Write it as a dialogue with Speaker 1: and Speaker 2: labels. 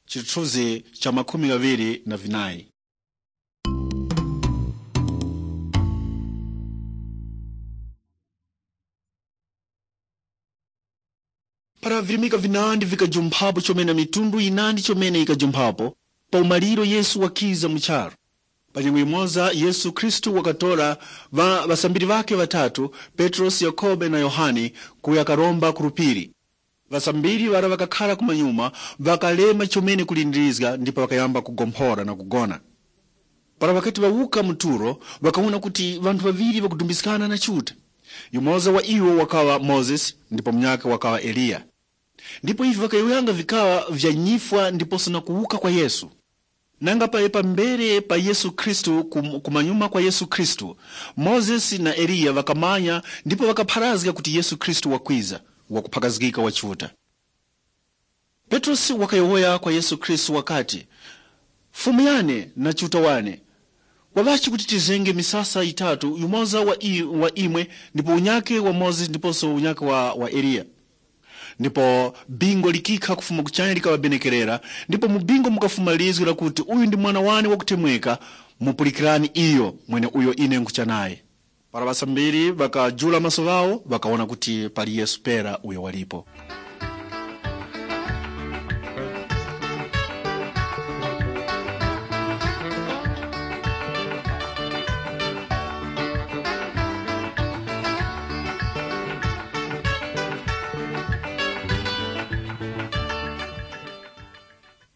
Speaker 1: chithunzi cha 24. Para virimika vinandi vikajumphapo chomene mitundu inandi chomene ikajumphapo, pa umaliro Yesu wakiza mcharo. Pa nyengo imoza Yesu Kristu wakatola vasambiri vake vatatu, Petros, Yakobe na Yohani, kuya karomba kurupiri. Vasambiri vara vakakhala kumanyuma, vakalema chomene kulindirizga, ndipo vakayamba kugomphora na kugona. Para wakati wauka muturo, wakaona kuti vantu vaviri vakudumbisikana na chuta. Yumoza wa iwo wakawa Moses, ndipo mnyaka wakawa Eliya. Ndipo hivi vakayuyanga vikawa vya nyifwa ndiposo na kuuka kwa Yesu. Nanga pa mbere pa Yesu Kristu, kumanyuma kwa Yesu Kristu, Moses na Eliya vakamanya, ndipo vakapharazga kuti Yesu Kristu wakwiza, wakuphakazgika wachuta. Petros wakayohoya kwa Yesu Kristu wakati, "Fumuyane na chuta wane. Wavachi kuti tizenge misasa itatu, yumoza wa imwe, ndipo unyake wa Moses ndiposo unyake wa Eliya." Ndipo bingo likikha kufuma kuchanya likawabenekerera, ndipo mubingo mukafumalizgira kuti uyu ndi mwana wane wakutemweka, mupulikirani iyo mwene uyo ine nkuchanaye. Para vasambiri vakajula maso vawo, vakaona kuti pali Yesu pera uyo walipo.